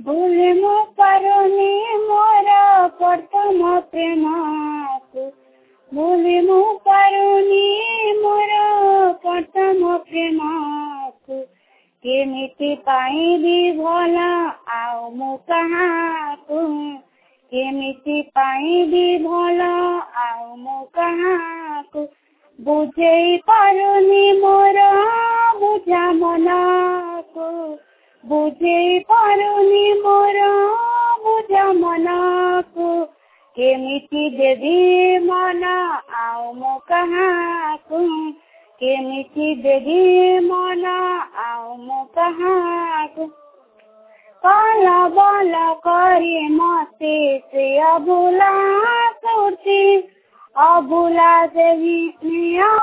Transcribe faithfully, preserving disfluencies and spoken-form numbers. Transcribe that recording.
भूली मु पारुनी मोर प्रथम प्रेमकु भूली मु पारुनी मोर प्रथम प्रेमकु केमिति पाइबी भला आउ मु कहाकु केमिति पाइबी भला आउ मु कहाकु बुझेई पारुनी मोर बुझा मनकु बुझेई पारुनी मोर बुझा मनकु केमिति देवी मन आउ मु कहाकु केमिति देवी मन आउ मु कहाकु कल बल करी मते से अबुला करती अबुला देवी